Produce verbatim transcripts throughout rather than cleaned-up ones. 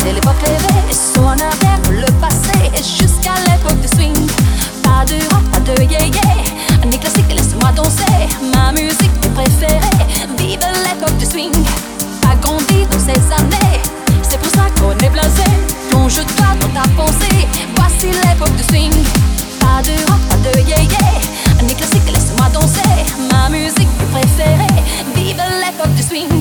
c'est l'époque rêvée. Et saut en arrière pour le passé et jusqu'à l'époque du swing. Pas de rock, pas de yeah-yeah, ni classique, laisse-moi danser. Ma musique préférée, vive l'époque du swing. Pas grandi dans ces années, c'est pour ça qu'on est blasé. Plonge-toi dans ta pensée, voici l'époque du swing. Pas de rock, pas de yeah-yeah, ni classique, laisse-moi danser. Ma musique préférée, vive l'époque du swing.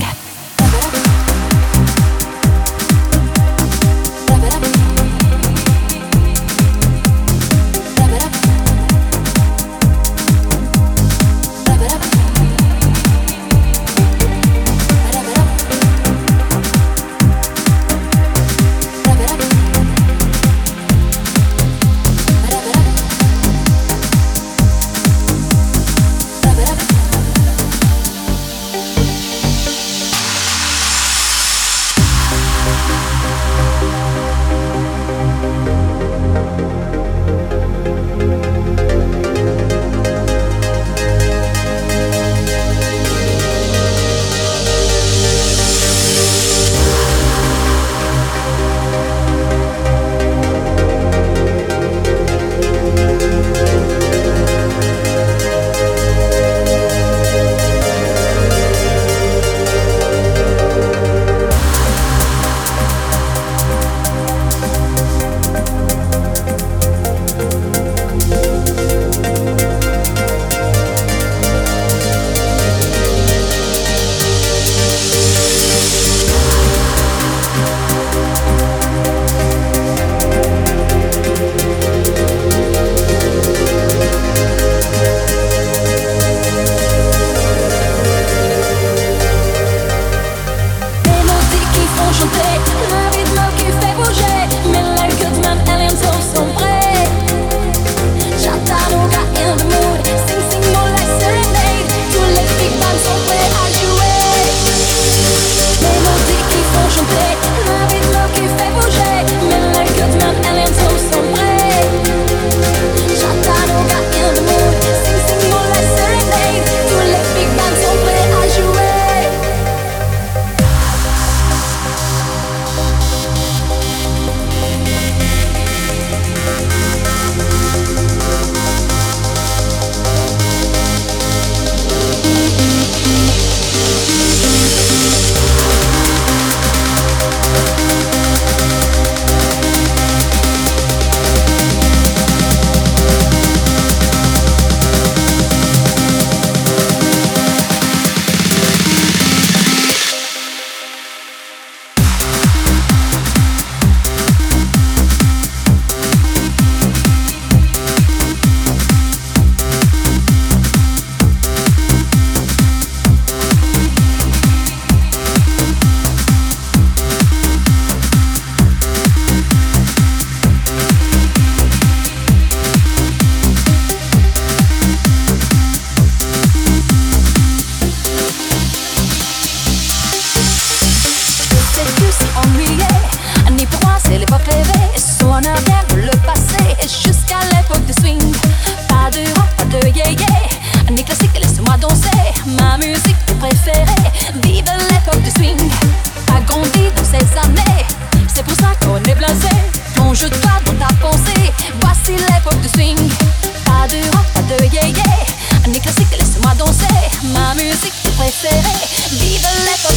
Plonge-toi dans ta pensée, voici l'époque du swing. Pas de rock, pas de yeah-yeah, ni classique, laisse-moi danser. Ma musique préférée, vive l'époque